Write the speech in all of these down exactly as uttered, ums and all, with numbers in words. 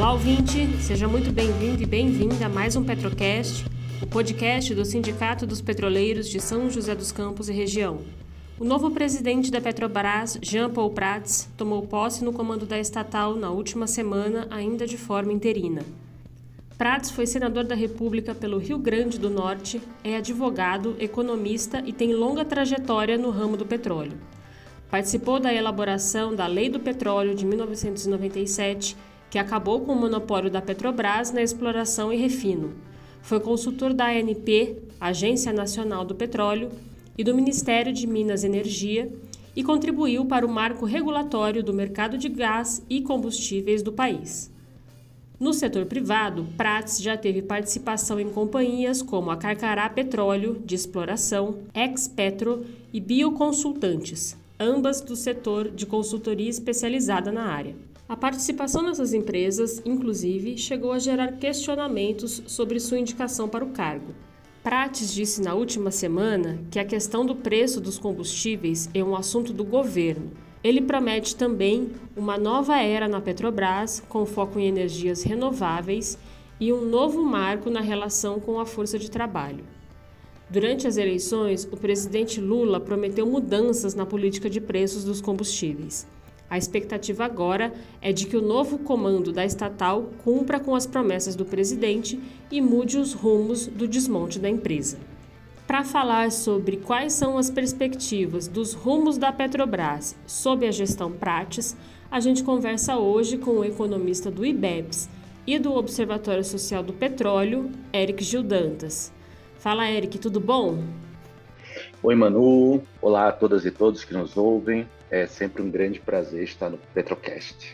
Olá, ouvinte! Seja muito bem-vindo e bem-vinda a mais um Petrocast, o podcast do Sindicato dos Petroleiros de São José dos Campos e região. O novo presidente da Petrobras, Jean Paul Prats, tomou posse no comando da estatal na última semana, ainda de forma interina. Prats foi senador da República pelo Rio Grande do Norte, é advogado, economista e tem longa trajetória no ramo do petróleo. Participou da elaboração da Lei do Petróleo de mil novecentos e noventa e sete, que acabou com o monopólio da Petrobras na exploração e refino. Foi consultor da A N P, Agência Nacional do Petróleo, e do Ministério de Minas e Energia, e contribuiu para o marco regulatório do mercado de gás e combustíveis do país. No setor privado, Prats já teve participação em companhias como a Carcará Petróleo, de exploração, Expetro e Bioconsultantes, ambas do setor de consultoria especializada na área. A participação nessas empresas, inclusive, chegou a gerar questionamentos sobre sua indicação para o cargo. Prats disse na última semana que a questão do preço dos combustíveis é um assunto do governo. Ele promete também uma nova era na Petrobras, com foco em energias renováveis e um novo marco na relação com a força de trabalho. Durante as eleições, o presidente Lula prometeu mudanças na política de preços dos combustíveis. A expectativa agora é de que o novo comando da estatal cumpra com as promessas do presidente e mude os rumos do desmonte da empresa. Para falar sobre quais são as perspectivas dos rumos da Petrobras sob a gestão Prats, a gente conversa hoje com o economista do IBEPS e do Observatório Social do Petróleo, Eric Gil Dantas. Fala, Eric, tudo bom? Oi, Manu. Olá a todas e todos que nos ouvem. É sempre um grande prazer estar no Petrocast.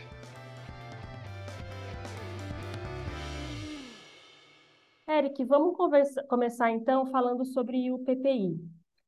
Eric, vamos conversa, começar então falando sobre o P P I.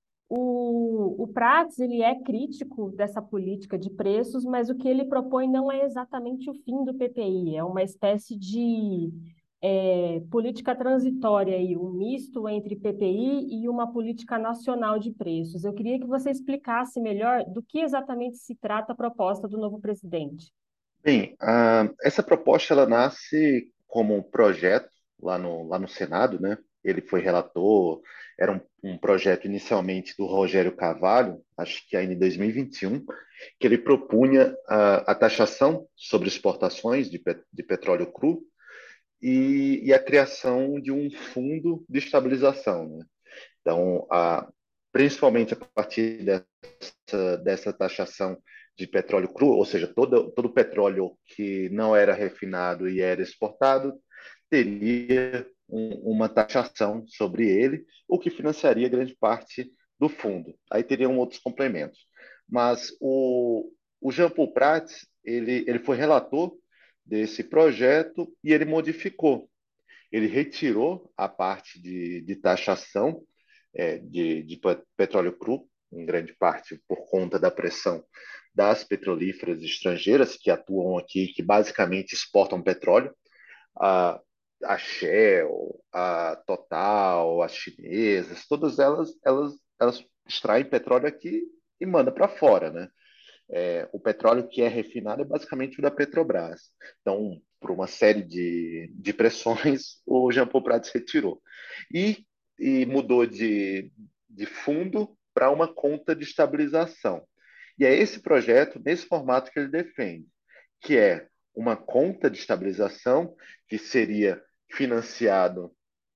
O, o Prats ele é crítico dessa política de preços, mas o que ele propõe não é exatamente o fim do P P I, é uma espécie de é, política transitória, aí, um misto entre P P I e uma política nacional de preços. Eu queria que você explicasse melhor do que exatamente se trata a proposta do novo presidente. Bem, ah, essa proposta ela nasce como um projeto lá no, lá no Senado, né? Ele foi relator, era um, um projeto inicialmente do Rogério Carvalho, acho que ainda em dois mil e vinte e um, que ele propunha a, a taxação sobre exportações de, pe- de petróleo cru e, e a criação de um fundo de estabilização, né? Então, a, principalmente a partir dessa, dessa taxação de petróleo cru, ou seja, todo, todo o petróleo que não era refinado e era exportado, teria um, uma taxação sobre ele, o que financiaria grande parte do fundo. Aí teriam outros complementos. Mas o, o Jean Paul Prats, ele, ele foi relator desse projeto e ele modificou. Ele retirou a parte de, de taxação é, de, de petróleo cru, em grande parte por conta da pressão das petrolíferas estrangeiras que atuam aqui, que basicamente exportam petróleo, a, a Shell, a Total, as chinesas, todas elas, elas, elas extraem petróleo aqui e mandam para fora, né? É, o petróleo que é refinado é basicamente o da Petrobras. Então, por uma série de, de pressões, o Jean Paul Prats retirou. E, e mudou de, de fundo para uma conta de estabilização. E é esse projeto, nesse formato que ele defende, que é uma conta de estabilização que seria financiado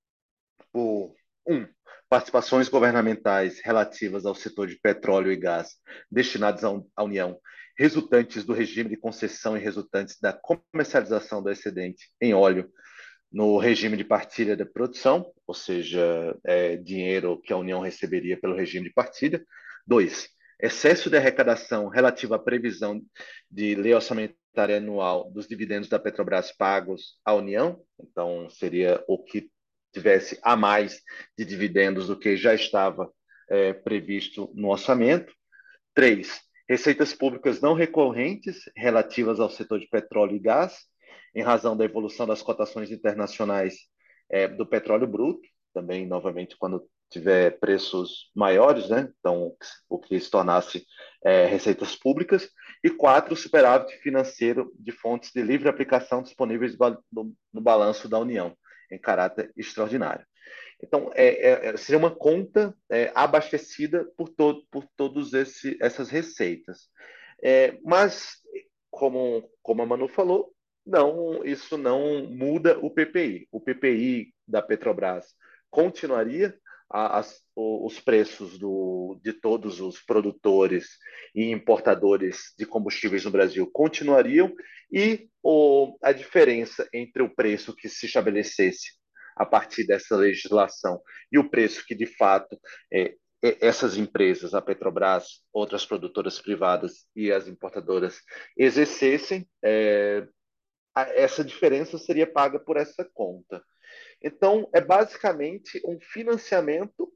por um, participações governamentais relativas ao setor de petróleo e gás destinadas à União, resultantes do regime de concessão e resultantes da comercialização do excedente em óleo no regime de partilha da produção, ou seja, é, dinheiro que a União receberia pelo regime de partilha. Dois, excesso de arrecadação relativo à previsão de lei orçamentária anual dos dividendos da Petrobras pagos à União, então seria o que tivesse a mais de dividendos do que já estava é, previsto no orçamento. Três, receitas públicas não recorrentes relativas ao setor de petróleo e gás, em razão da evolução das cotações internacionais é, do petróleo bruto, também, novamente, quando tiver preços maiores, né? Então, o que se tornasse é, receitas públicas. E quatro, o superávit financeiro de fontes de livre aplicação disponíveis no, no balanço da União, em caráter extraordinário. Então, é, é, seria uma conta é, abastecida por, todo, por todas essas receitas. É, mas, como, como a Manu falou, não, isso não muda o P P I. O P P I da Petrobras continuaria, a, as, os preços do, de todos os produtores e importadores de combustíveis no Brasil continuariam, e o, a diferença entre o preço que se estabelecesse a partir dessa legislação e o preço que, de fato, é, essas empresas, a Petrobras, outras produtoras privadas e as importadoras exercessem, é, essa diferença seria paga por essa conta. Então, é basicamente um financiamento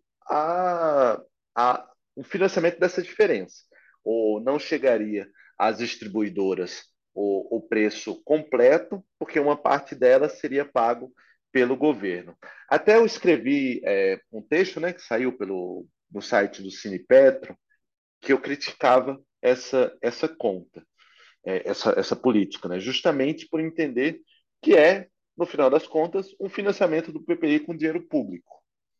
a, a um financiamento dessa diferença. Ou não chegaria às distribuidoras o, o preço completo, porque uma parte dela seria pago pelo governo. Até eu escrevi é, um texto, né, que saiu pelo, no site do Sinipetro, que eu criticava essa, essa conta, é, essa, essa política, né, justamente por entender que é, no final das contas, um financiamento do P P I com dinheiro público.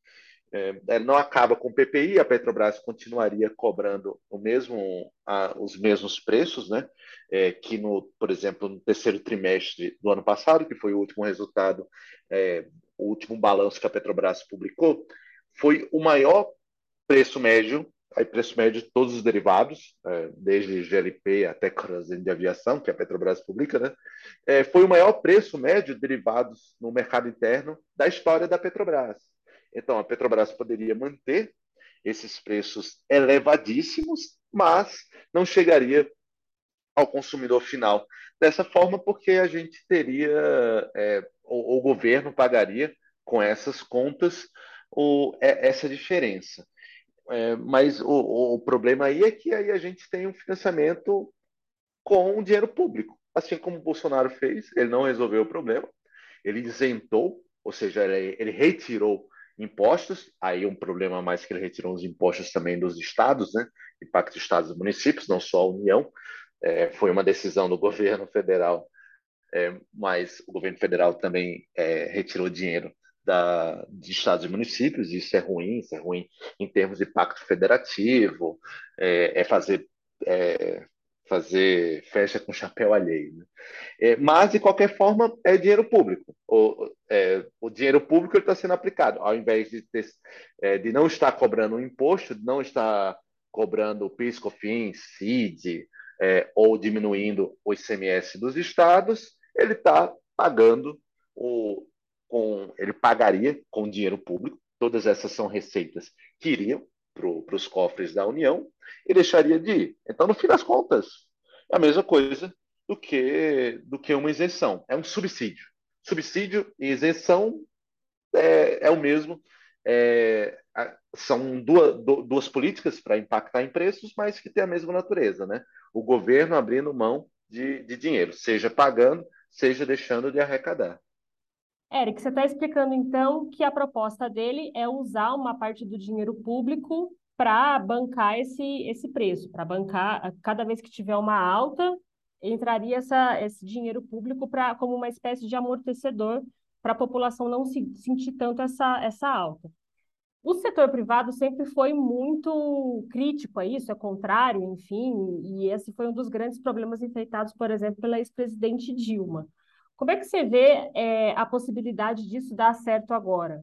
É, não acaba com o P P I, a Petrobras continuaria cobrando o mesmo, a, os mesmos preços, né? É, que, no, por exemplo, no terceiro trimestre do ano passado, que foi o último resultado, é, o último balanço que a Petrobras publicou, foi o maior preço médio, aí preço médio de todos os derivados, é, desde G L P até kerosene de aviação, que a Petrobras publica, né? É, foi o maior preço médio de derivados no mercado interno da história da Petrobras. Então, a Petrobras poderia manter esses preços elevadíssimos, mas não chegaria ao consumidor final dessa forma, porque a gente teria, é, o, o governo pagaria com essas contas o, é, essa diferença. É, mas o, o, problema aí é que aí a gente tem um financiamento com dinheiro público. Assim como o Bolsonaro fez, ele não resolveu o problema, ele isentou, ou seja, ele, ele retirou impostos, aí um problema a mais que ele retirou os impostos também dos estados, né? Impacto estados e municípios, não só a União. É, foi uma decisão do governo federal, é, mas o governo federal também é, retirou dinheiro da, de estados e municípios, e isso é ruim, isso é ruim em termos de pacto federativo, é, é fazer, é, fazer festa com chapéu alheio, né? É, mas, de qualquer forma, é dinheiro público. O, é, o dinheiro público está sendo aplicado, ao invés de, ter, é, de não estar cobrando um imposto, de não estar cobrando PIS, COFINS, C I D, é, ou diminuindo o I C M S dos estados, ele está pagando o, com, ele pagaria com dinheiro público. Todas essas são receitas que iriam para os cofres da União e deixaria de ir. Então, no fim das contas, é a mesma coisa do que, do que uma isenção. É um subsídio. Subsídio e isenção é, é o mesmo. É, são duas, duas políticas para impactar em preços, mas que têm a mesma natureza, né? O governo abrindo mão de, de dinheiro, seja pagando, seja deixando de arrecadar. Eric, você está explicando então que a proposta dele é usar uma parte do dinheiro público para bancar esse, esse preço, para bancar, cada vez que tiver uma alta, entraria essa, esse dinheiro público pra, como uma espécie de amortecedor para a população não se, sentir tanto essa, essa alta. O setor privado sempre foi muito crítico a isso, é contrário, enfim, e esse foi um dos grandes problemas enfrentados, por exemplo, pela ex-presidente Dilma. Como é que você vê, é, a possibilidade disso dar certo agora?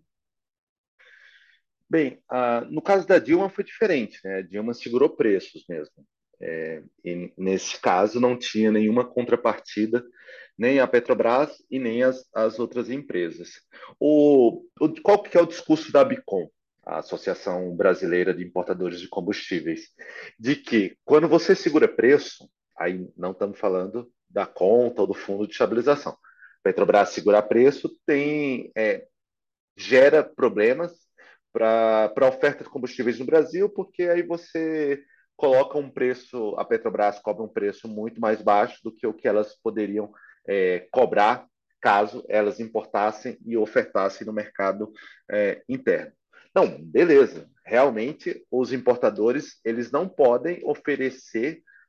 Bem, ah, no caso da Dilma foi diferente, né? A Dilma segurou preços mesmo. É, e nesse caso não tinha nenhuma contrapartida, nem a Petrobras e nem as, as outras empresas. O, o, qual que é o discurso da Bicom, a Associação Brasileira de Importadores de Combustíveis? De que quando você segura preço, aí não estamos falando da conta ou do fundo de estabilização. Petrobras segurar preço tem, é, gera problemas para a oferta de combustíveis no Brasil, porque aí você coloca um preço, a Petrobras cobra um preço muito mais baixo do que o que elas poderiam é, cobrar caso elas importassem e ofertassem no mercado é, interno. Não, beleza. Realmente, os importadores eles não podem oferecer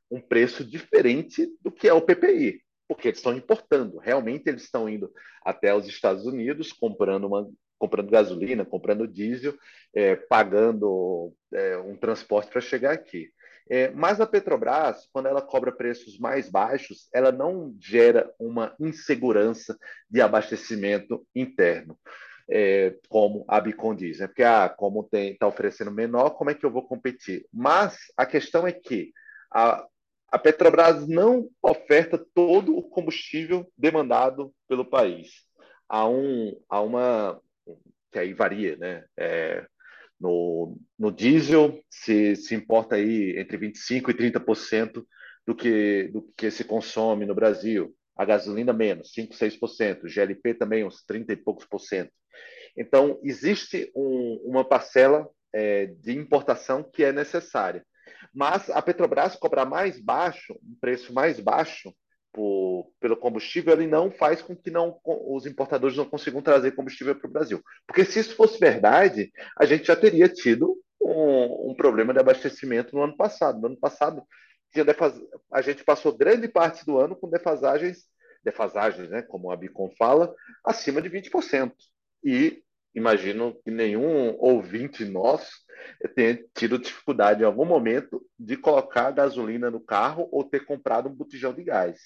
um preço diferente do que é o P P I, porque eles estão importando. Realmente eles estão indo até os Estados Unidos comprando uma comprando gasolina, comprando diesel, é, pagando é, um transporte para chegar aqui. É, mas a Petrobras, quando ela cobra preços mais baixos, ela não gera uma insegurança de abastecimento interno, é, como a Bicom diz, né? Porque ah, como está oferecendo menor, como é que eu vou competir? Mas a questão é que a, a Petrobras não oferta todo o combustível demandado pelo país. Há, um, há uma que aí varia, né? É, no, no diesel se, se importa aí entre vinte e cinco por cento e trinta por cento do que, do que se consome no Brasil. A gasolina menos, cinco, seis por cento. O G L P também uns trinta e poucos por cento. Então, existe um, uma parcela é, de importação que é necessária. Mas a Petrobras cobrar mais baixo, um preço mais baixo por, pelo combustível, ele não faz com que não, os importadores não consigam trazer combustível para o Brasil. Porque se isso fosse verdade, a gente já teria tido um, um problema de abastecimento no ano passado. No ano passado, tinha defas... a gente passou grande parte do ano com defasagens, defasagens, né, como a Bicom fala, acima de vinte por cento. E imagino que nenhum ouvinte nosso tenha tido dificuldade em algum momento de colocar gasolina no carro ou ter comprado um botijão de gás.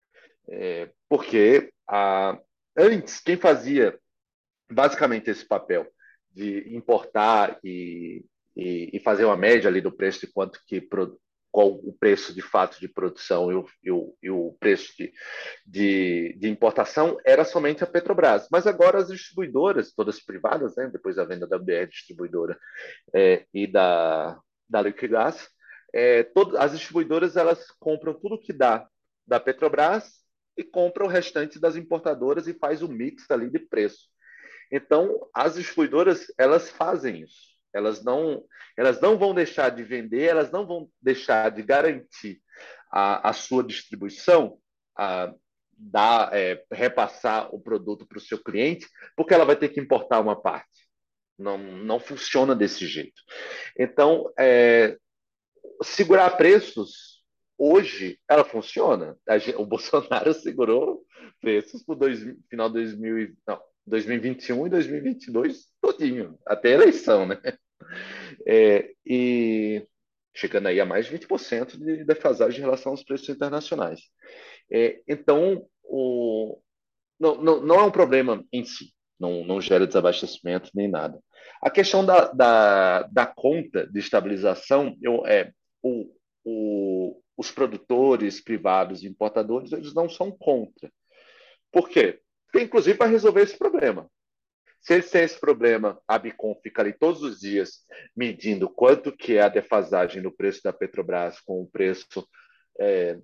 É, porque a, antes, quem fazia basicamente esse papel de importar e, e, e fazer uma média ali do preço de quanto que qual o preço de fato de produção e o, e o, e o preço de, de, de, importação era somente a Petrobras. Mas agora as distribuidoras, todas privadas, né, depois da venda da B R Distribuidora é, e da, da Liquigás, é, todas, as distribuidoras elas compram tudo que dá da Petrobras e compram o restante das importadoras e faz o mix ali de preço. Então, as distribuidoras, elas fazem isso. Elas não, elas não vão deixar de vender, elas não vão deixar de garantir a, a sua distribuição, a, dar, é, repassar o produto para o seu cliente, porque ela vai ter que importar uma parte. Não, não funciona desse jeito. Então, é, segurar preços, hoje, ela funciona. Gente, o Bolsonaro segurou preços para dois, final de dois mil, não, dois mil e vinte e um e dois mil e vinte e dois todinho, até a eleição, né? É, e chegando aí a mais de vinte por cento de defasagem em relação aos preços internacionais. É, então, o, não, não, não é um problema em si, não, não gera desabastecimento nem nada. A questão da, da, da conta de estabilização, eu, é, o, o, os produtores privados e importadores, eles não são contra. Por quê? Porque, inclusive, para resolver esse problema. Se eles têm esse problema, a Bicom fica ali todos os dias medindo quanto que é a defasagem no preço da Petrobras com o preço é,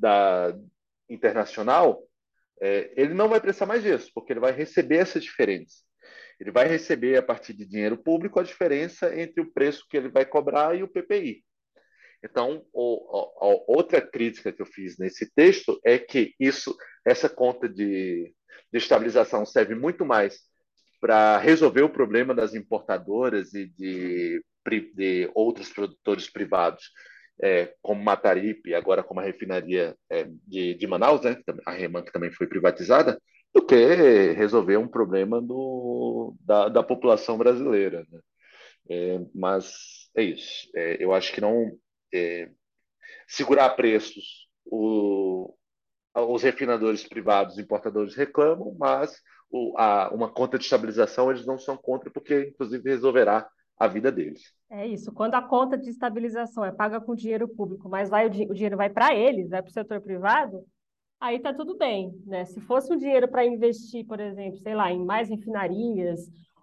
da internacional, é, ele não vai precisar mais disso, porque ele vai receber essa diferença. Ele vai receber, a partir de dinheiro público, a diferença entre o preço que ele vai cobrar e o P P I. Então, o, a, a outra crítica que eu fiz nesse texto é que isso, essa conta de, de estabilização serve muito mais para resolver o problema das importadoras e de, de outros produtores privados, é, como Mataripe, agora como a refinaria é, de, de Manaus, né, a Reman, que também foi privatizada, do que resolver um problema do, da, da população brasileira. Né? É, mas é isso. É, eu acho que não. É, segurar preços, o, os refinadores privados, importadores reclamam, mas o, a, uma conta de estabilização eles não são contra, porque inclusive resolverá a vida deles. É isso. Quando a conta de estabilização é paga com dinheiro público, mas vai, o, di o dinheiro vai para eles, vai para o setor privado, aí tá tudo bem, né? Se fosse um dinheiro para investir, por exemplo, sei lá, em mais refinarias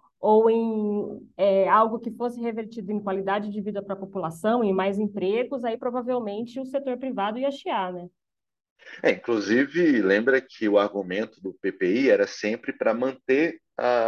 ou em é, algo que fosse revertido em qualidade de vida para a população, em mais empregos, aí provavelmente o setor privado ia chiar, né? É, inclusive, lembra que o argumento do P P I era sempre para manter,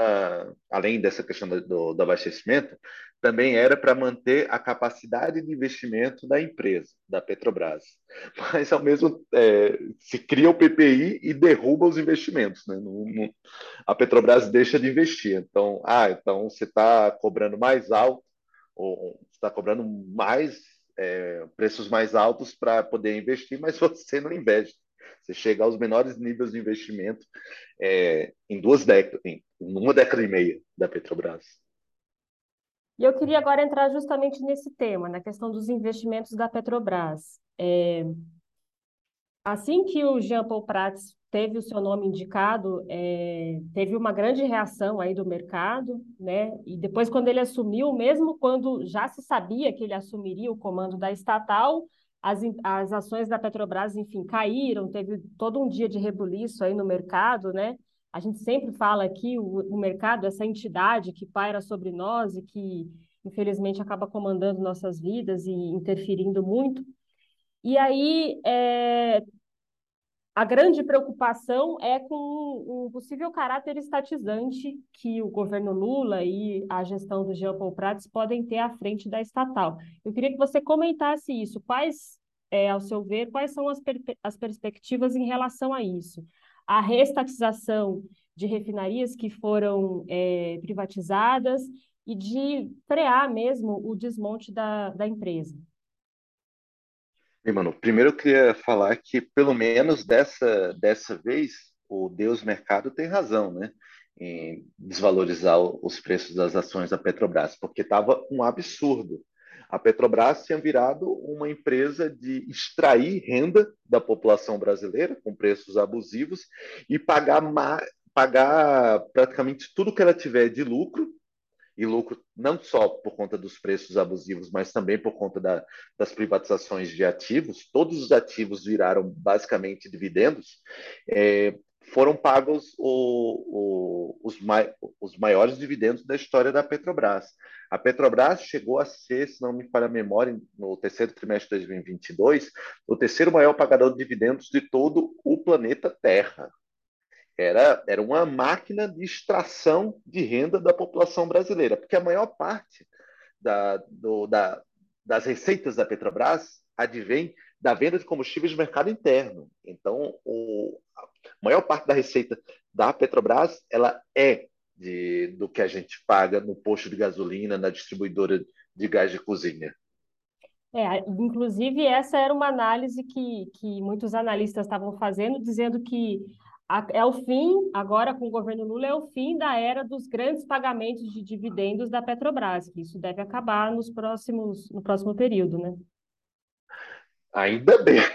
a, além dessa questão do, do, do abastecimento, também era para manter a capacidade de investimento da empresa, da Petrobras. Mas, ao mesmo é, se cria o P P I e derruba os investimentos. Né? No, no, a Petrobras deixa de investir. Então, ah, então você está cobrando mais alto, ou está cobrando mais é, preços mais altos para poder investir, mas você não investe. Você chega aos menores níveis de investimento é, em duas décadas, em uma década e meia da Petrobras. E eu queria agora entrar justamente nesse tema, na questão dos investimentos da Petrobras. É, assim que o Jean Paul Prats teve o seu nome indicado, é, teve uma grande reação aí do mercado, né? E depois, quando ele assumiu, mesmo quando já se sabia que ele assumiria o comando da estatal, as, in- as ações da Petrobras, enfim, caíram, teve todo um dia de rebuliço aí no mercado, né? A gente sempre fala aqui, o, o mercado, essa entidade que paira sobre nós e que, infelizmente, acaba comandando nossas vidas e interferindo muito. E aí, é, a grande preocupação é com o possível caráter estatizante que o governo Lula e a gestão do Jean Paul Prats podem ter à frente da estatal. Eu queria que você comentasse isso. Quais, é, ao seu ver, quais são as, per as perspectivas em relação a isso? A reestatização de refinarias que foram, é, privatizadas e de frear mesmo o desmonte da, da empresa. E, mano, primeiro eu queria falar que, pelo menos dessa, dessa vez, o Deus Mercado tem razão, né? Em desvalorizar o- os preços das ações da Petrobras, porque estava um absurdo. A Petrobras tinha virado uma empresa de extrair renda da população brasileira com preços abusivos e pagar, ma- pagar praticamente tudo que ela tiver de lucro e lucro não só por conta dos preços abusivos, mas também por conta da, das privatizações de ativos. Todos os ativos viraram basicamente dividendos. É, foram pagos o, o, os, mai, os maiores dividendos da história da Petrobras. A Petrobras chegou a ser, se não me falha a memória, no terceiro trimestre de dois mil e vinte e dois, o terceiro maior pagador de dividendos de todo o planeta Terra. Era, era uma máquina de extração de renda da população brasileira, porque a maior parte da, do, da, das receitas da Petrobras advém da venda de combustíveis no mercado interno. Então, o, a maior parte da receita da Petrobras ela é de, do que a gente paga no posto de gasolina, na distribuidora de gás de cozinha. É, inclusive, essa era uma análise que, que muitos analistas estavam fazendo, dizendo que a- é o fim, agora com o governo Lula, é o fim da era dos grandes pagamentos de dividendos da Petrobras, que isso deve acabar nos próximos, no próximo período, né? Ainda bem.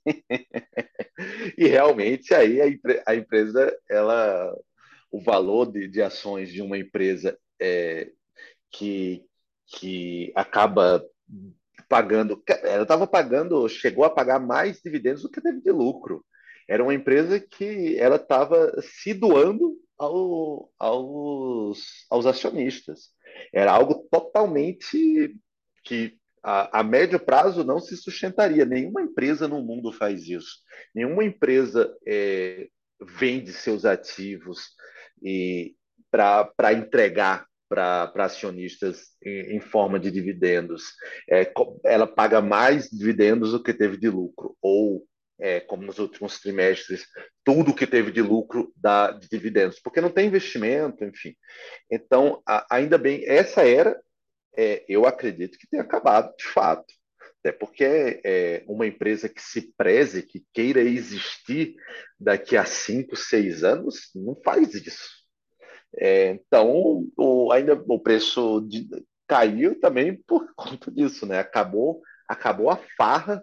E realmente aí a, empre- a empresa, ela, o valor de, de ações de uma empresa é, que, que acaba pagando, ela estava pagando, chegou a pagar mais dividendos do que teve de lucro. Era uma empresa que ela estava se doando ao, aos, aos acionistas. Era algo totalmente que a, a médio prazo não se sustentaria. Nenhuma empresa no mundo faz isso. Nenhuma empresa é, vende seus ativos e para entregar para acionistas em, em, forma de dividendos. É, ela paga mais dividendos do que teve de lucro, ou é, como nos últimos trimestres, tudo que teve de lucro dá de dividendos, porque não tem investimento, enfim. Então, a, ainda bem, essa era, é, eu acredito que tenha acabado de fato. Até porque é, uma empresa que se preze, que queira existir daqui a cinco, seis anos, não faz isso. É, então, o, ainda o preço de- caiu também por conta disso, né? Acabou, acabou a farra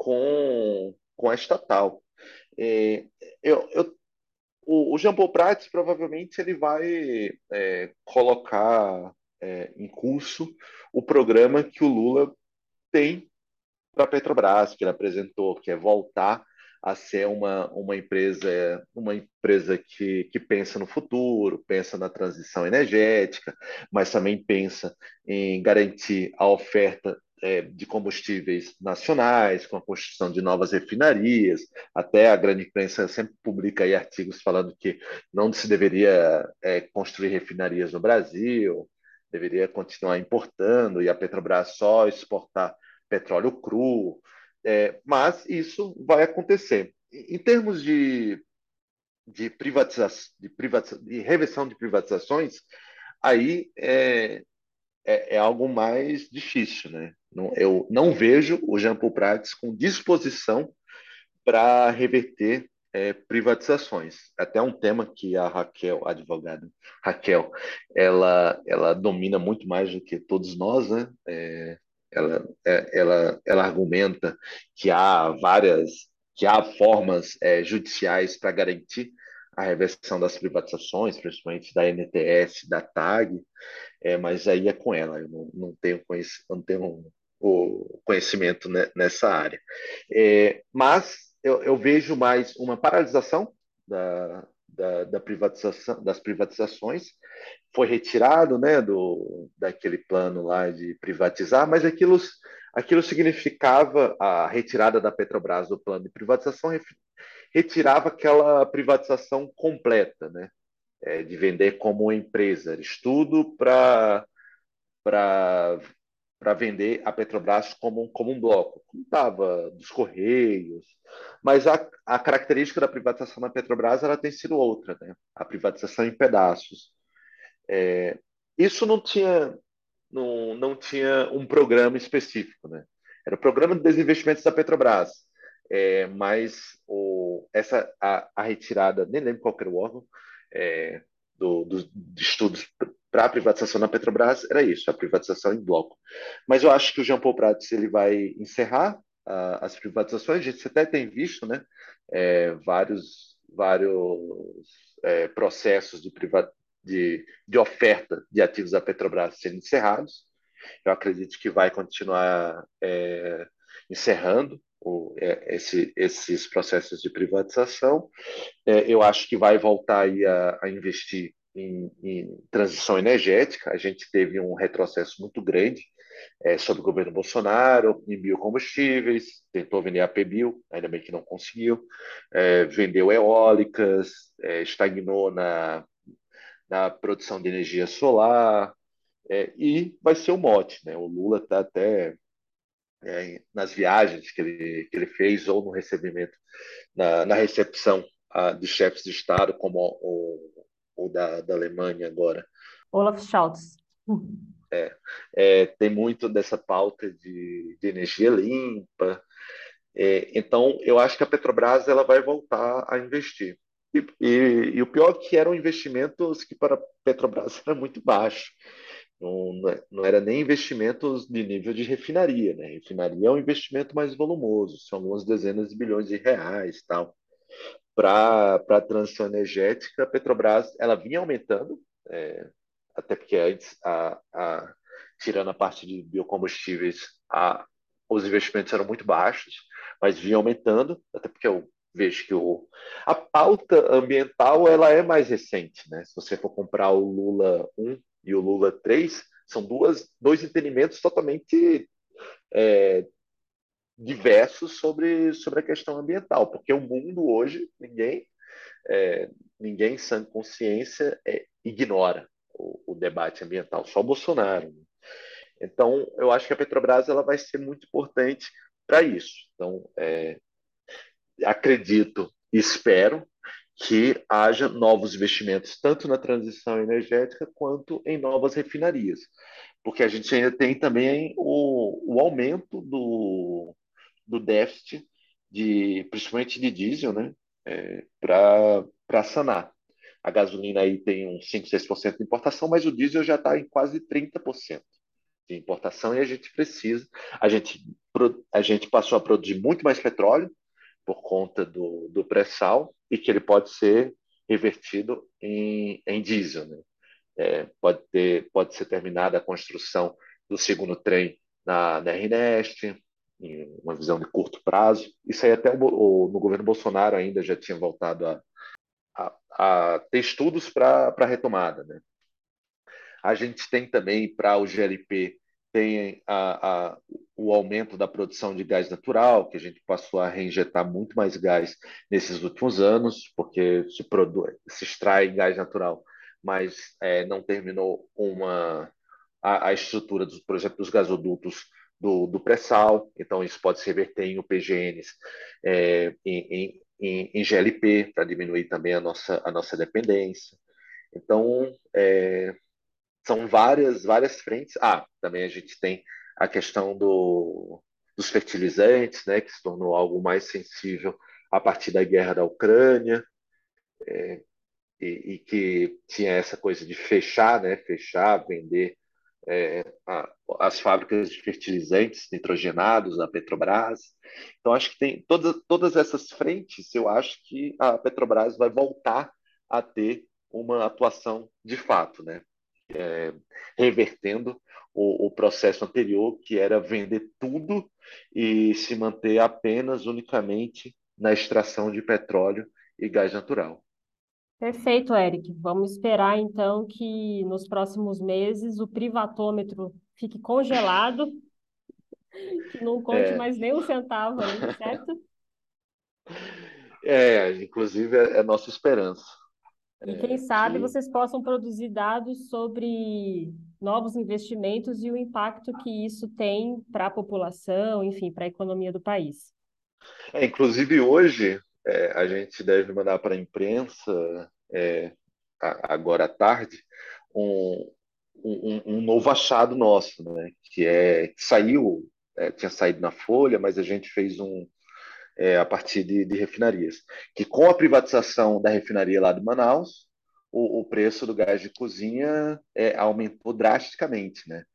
com, com a estatal. É, eu, eu, o, o Jean Paul Prats provavelmente ele vai é, colocar é, em curso o programa que o Lula tem para a Petrobras, que ele apresentou, que é voltar a ser uma, uma empresa, uma empresa que, que pensa no futuro, pensa na transição energética, mas também pensa em garantir a oferta é, de combustíveis nacionais, com a construção de novas refinarias. Até a grande imprensa sempre publica aí artigos falando que não se deveria é, construir refinarias no Brasil, deveria continuar importando e a Petrobras só exportar petróleo cru, é, mas isso vai acontecer. Em termos de, de, privatização, de, privatiza, de reversão de privatizações, aí é, é, é algo mais difícil, né? Não, eu não vejo o Jean Paul Prats com disposição para reverter é, privatizações. Até um tema que a Raquel, a advogada Raquel, ela, ela domina muito mais do que todos nós, né? É, ela, é, ela, ela argumenta que há várias, que há formas é, judiciais para garantir a reversão das privatizações, principalmente da N T S, da TAG, é, mas aí é com ela, eu não, não tenho, conhec não tenho o conhecimento né, nessa área. É, mas eu, eu, vejo mais uma paralisação da, da, da privatização, das privatizações. Foi retirado né, do, daquele plano lá de privatizar, mas aquilo, aquilo significava a retirada da Petrobras do plano de privatização, retirava aquela privatização completa, né? É, de vender como empresa, estudo para para vender a Petrobras como, como um bloco, como estava dos Correios, mas a, a característica da privatização da Petrobras ela tem sido outra, né? A privatização em pedaços. É, isso não tinha, não, não tinha um programa específico, né? Era o programa de desinvestimentos da Petrobras, é, mas o, essa a, a retirada, nem lembro qual era o órgão, é, do, do, de estudos para a privatização da Petrobras era isso, a privatização em bloco. Mas eu acho que o Jean Paul Prats ele vai encerrar uh, as privatizações. A gente até tem visto, né, é, vários vários é, processos de, priva de, de oferta de ativos da Petrobras sendo encerrados. Eu acredito que vai continuar é, encerrando o, é, esse, esses processos de privatização. É, eu acho que vai voltar aí a, a investir em, em, transição energética. A gente teve um retrocesso muito grande é, sob o governo Bolsonaro em biocombustíveis, tentou vender a Pebio, ainda bem que não conseguiu, é, vendeu eólicas, é, estagnou na, na produção de energia solar, é, e vai ser o mote. Né? O Lula está até é, nas viagens que ele, que ele fez ou no recebimento, na, na recepção a, de chefes de Estado, como o, o da, da Alemanha agora. Olaf Scholz. É, é, tem muito dessa pauta de, de energia limpa. É, então, eu acho que a Petrobras ela vai voltar a investir. E, e, e o pior é que eram investimentos que para a Petrobras era muito baixo. Não, não era nem investimentos de nível de refinaria, né? Refinaria é um investimento mais volumoso, são algumas dezenas de bilhões de reais, tal. Para a transição energética, a Petrobras ela vinha aumentando, é, até porque antes, a, a, tirando a parte de biocombustíveis, a, os investimentos eram muito baixos, mas vinha aumentando, até porque eu vejo que o, a pauta ambiental ela é mais recente, né? Se você for comprar o Lula um e o Lula três, são duas, dois entendimentos totalmente é, diversos sobre, sobre a questão ambiental, porque o mundo hoje, ninguém, é, ninguém em sã consciência é, ignora o, o debate ambiental, só o Bolsonaro. Então, eu acho que a Petrobras ela vai ser muito importante para isso. Então, é, acredito e espero que haja novos investimentos, tanto na transição energética quanto em novas refinarias. Porque a gente ainda tem também o, o aumento do, do déficit, de, principalmente de diesel, né? É, para sanar. A gasolina aí tem uns cinco, seis por cento de importação, mas o diesel já está em quase trinta por cento de importação e a gente precisa. A gente, a gente passou a produzir muito mais petróleo por conta do, do pré-sal e que ele pode ser revertido em, em diesel. Né? É, pode, ter, pode ser terminada a construção do segundo trem na, na R N E S T, em uma visão de curto prazo. Isso aí até o, o, no governo Bolsonaro ainda já tinha voltado a, a, a ter estudos para a retomada. Né? A gente tem também para o G L P tem a, a, o aumento da produção de gás natural, que a gente passou a reinjetar muito mais gás nesses últimos anos, porque se, produz, se extrai gás natural, mas é, não terminou uma, a, a estrutura, dos, por exemplo, dos gasodutos do, do pré-sal, então isso pode se reverter em U P G Ns é, em, em, em G L P, para diminuir também a nossa, a nossa dependência. Então, é, são várias, várias frentes. Ah, também a gente tem a questão do, dos fertilizantes, né, que se tornou algo mais sensível a partir da guerra da Ucrânia, e, e que tinha essa coisa de fechar, né, fechar, vender é, a, as fábricas de fertilizantes nitrogenados da Petrobras. Então, acho que tem todas, todas essas frentes, eu acho que a Petrobras vai voltar a ter uma atuação de fato, né? É, revertendo o, o processo anterior, que era vender tudo e se manter apenas, unicamente, na extração de petróleo e gás natural. Perfeito, Eric. Vamos esperar então que nos próximos meses o privatômetro fique congelado, que não conte É, mais nem um centavo aí, certo? é inclusive, é, é nossa esperança E quem sabe que vocês possam produzir dados sobre novos investimentos e o impacto que isso tem para a população, enfim, para a economia do país. É, inclusive, hoje, é, a gente deve mandar para a imprensa, é, a- agora à tarde, um, um, um um novo achado nosso, né? Que é que saiu, é, tinha saído na Folha, mas a gente fez um é, a partir de, de refinarias, que com a privatização da refinaria lá de Manaus, o, o preço do gás de cozinha é, aumentou drasticamente, né?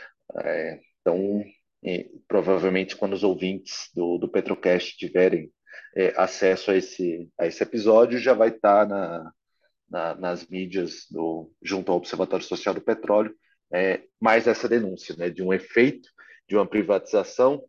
Então, eh, provavelmente, quando os ouvintes do, do Petrocast tiverem eh, acesso a esse, a esse episódio, já vai estar na, na, nas mídias do, junto ao Observatório Social do Petróleo, eh, mais essa denúncia, né, de um efeito de uma privatização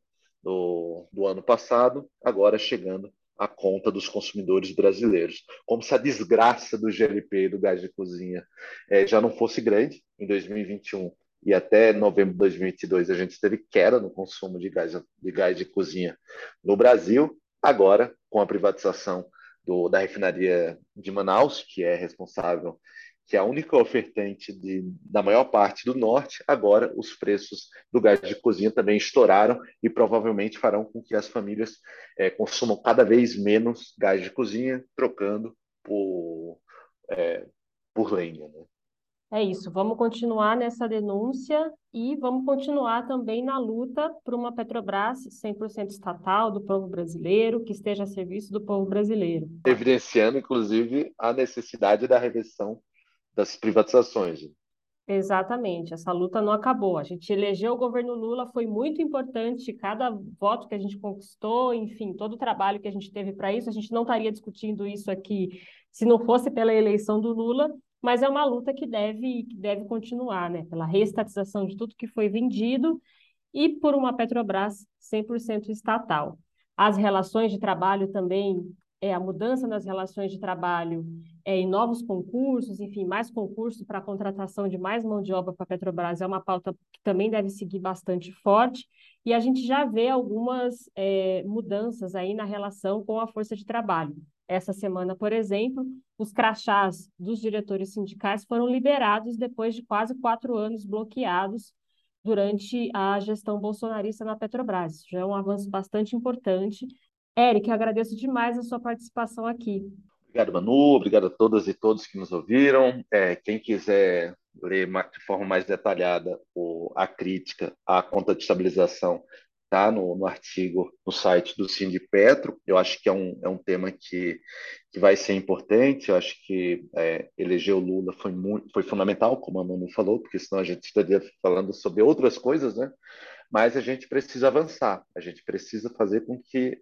do, do ano passado, agora chegando à conta dos consumidores brasileiros. Como se a desgraça do G L P e do gás de cozinha eh, já não fosse grande em dois mil e vinte e um e até novembro de dois mil e vinte e dois a gente teve queda no consumo de gás de, gás de cozinha no Brasil. Agora, com a privatização do, da refinaria de Manaus, que é responsável, que é a única ofertante de, da maior parte do norte, agora os preços do gás de cozinha também estouraram e provavelmente farão com que as famílias é, consumam cada vez menos gás de cozinha, trocando por, é, por lenha. Né? É isso, vamos continuar nessa denúncia e vamos continuar também na luta por uma Petrobras cem por cento estatal do povo brasileiro, que esteja a serviço do povo brasileiro. Evidenciando, inclusive, a necessidade da reversão das privatizações. Exatamente, essa luta não acabou. A gente elegeu o governo Lula, foi muito importante, cada voto que a gente conquistou, enfim, todo o trabalho que a gente teve para isso, a gente não estaria discutindo isso aqui se não fosse pela eleição do Lula, mas é uma luta que deve, que deve continuar, né? Pela reestatização de tudo que foi vendido e por uma Petrobras cem por cento estatal. As relações de trabalho também, é, a mudança nas relações de trabalho é, em novos concursos, enfim, mais concursos para a contratação de mais mão de obra para a Petrobras é uma pauta que também deve seguir bastante forte, e a gente já vê algumas é, mudanças aí na relação com a força de trabalho. Essa semana, por exemplo, os crachás dos diretores sindicais foram liberados depois de quase quatro anos bloqueados durante a gestão bolsonarista na Petrobras. Já é um avanço bastante importante. Eric, agradeço demais a sua participação aqui. Obrigado, Manu. Obrigado a todas e todos que nos ouviram. É, quem quiser ler de forma mais detalhada o, a crítica à conta de estabilização, está no, no artigo no site do Sindipetro. Eu acho que é um, é um tema que, que vai ser importante. Eu acho que é, eleger o Lula foi, muito, foi fundamental, como a Manu falou, porque senão a gente estaria falando sobre outras coisas, né? Mas a gente precisa avançar, a gente precisa fazer com que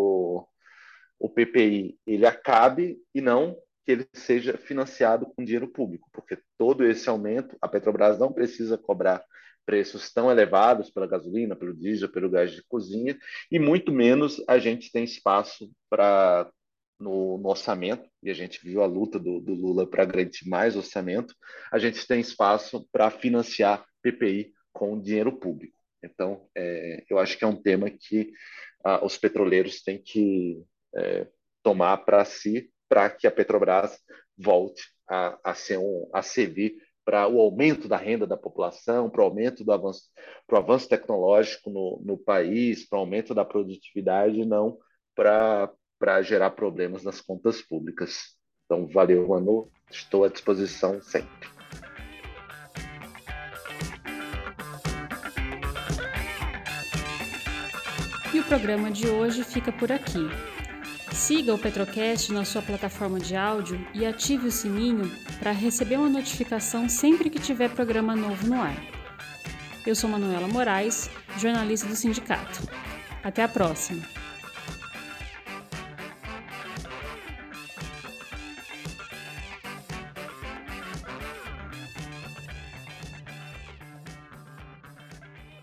o o P P I ele acabe e não que ele seja financiado com dinheiro público, porque todo esse aumento, a Petrobras não precisa cobrar preços tão elevados pela gasolina, pelo diesel, pelo gás de cozinha, e muito menos a gente tem espaço para no, no, orçamento, e a gente viu a luta do, do Lula para garantir mais orçamento, a gente tem espaço para financiar P P I com dinheiro público. Então, é, eu acho que é um tema que ah, os petroleiros têm que é, tomar para si, para que a Petrobras volte a, a, ser um, a servir para o aumento da renda da população, para o aumento do avanço, para o avanço tecnológico no, no país, para o aumento da produtividade, não para para gerar problemas nas contas públicas. Então, valeu, Manu. Estou à disposição sempre. E o programa de hoje fica por aqui. Siga o Petrocast na sua plataforma de áudio e ative o sininho para receber uma notificação sempre que tiver programa novo no ar. Eu sou Manuela Moraes, jornalista do sindicato. Até a próxima!